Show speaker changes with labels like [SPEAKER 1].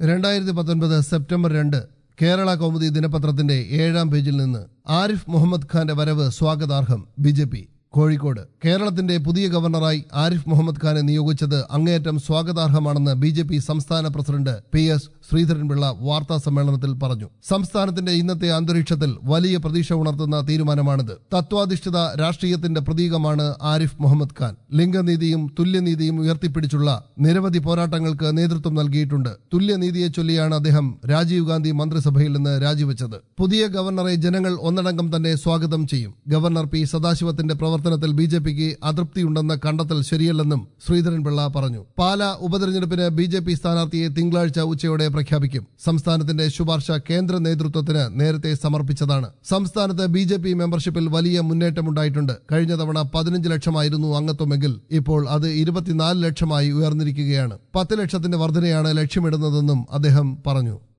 [SPEAKER 1] 2019 September 2 Kerala Kaumudi ദിനപത്രത്തിന്റെ 7-ാം പേജിൽ നിന്ന് ആരിഫ് മുഹമ്മദ് ഖാന്റെ വരവ് സ്വാഗതാർഹം. ബിജെപി കോഴിക്കോട്. കേരളത്തിന്റെ പുതിയ ഗവർണറായി ആരിഫ് മുഹമ്മദ് ഖാനെ നിയോഗിച്ചത് അങ്ങേയറ്റം സ്വാഗതാർഹമാണെന്ന് ബിജെപി സംസ്ഥാന പ്രസിഡന്റ് PS ശ്രീധരൻപിള്ള വാർത്താ സമ്മേളനത്തിൽ പറഞ്ഞു. സംസ്ഥാനത്തിന്റെ ഇന്നത്തെ അന്തരീക്ഷത്തിൽ വലിയ പ്രതീക്ഷ ഉണർത്തുന്ന തീരുമാനമാണിത്. തത്വാധിഷ്ഠിത രാഷ്ട്രീയത്തിന്റെ പ്രതീകമാണ് ആരിഫ് മുഹമ്മദ് ഖാൻ. ലിംഗനീതിയും തുല്യനീതിയും ഉയർത്തിപ്പിടിച്ചുള്ള നിരവധി പോരാട്ടങ്ങൾക്ക് നേതൃത്വം നൽകിയിട്ടുണ്ട്. തുല്യനീതിയെ ചൊല്ലിയാണ് അദ്ദേഹം രാജീവ് ഗാന്ധി മന്ത്രിസഭയിൽ നിന്ന് രാജിവെച്ചത്. പുതിയ ഗവർണറെ ജനങ്ങൾ ഒന്നടങ്കം തന്നെ സ്വാഗതം ചെയ്യും. ഗവർണർ P സദാശിവത്തിന്റെ പ്രവർത്തനത്തിൽ ബിജെപിക്ക് അതൃപ്തിയുണ്ടെന്ന കണ്ടെത്തൽ ശരിയല്ലെന്നും ശ്രീധരൻപിള്ള പറഞ്ഞു. പാലാ ഉപതെരഞ്ഞെടുപ്പിന് ബിജെപി സ്ഥാനാർത്ഥിയെ തിങ്കളാഴ്ച ഉച്ചയോടെ പ്രഖ്യാപിക്കും. സംസ്ഥാനത്തിന്റെ ശുപാർശ കേന്ദ്ര നേതൃത്വത്തിന് നേരത്തെ സമർപ്പിച്ചതാണ്. സംസ്ഥാനത്ത് ബിജെപി മെമ്പർഷിപ്പിൽ വലിയ മുന്നേറ്റമുണ്ടായിട്ടുണ്ട്. കഴിഞ്ഞ തവണ 15 ലക്ഷമായിരുന്നു അംഗത്വമെങ്കിൽ ഇപ്പോൾ അത് 24 ലക്ഷമായി ഉയർന്നിരിക്കുകയാണ്. 10 ലക്ഷത്തിന്റെ വർധനയാണ് ലക്ഷ്യമിടുന്നതെന്നും അദ്ദേഹം പറഞ്ഞു.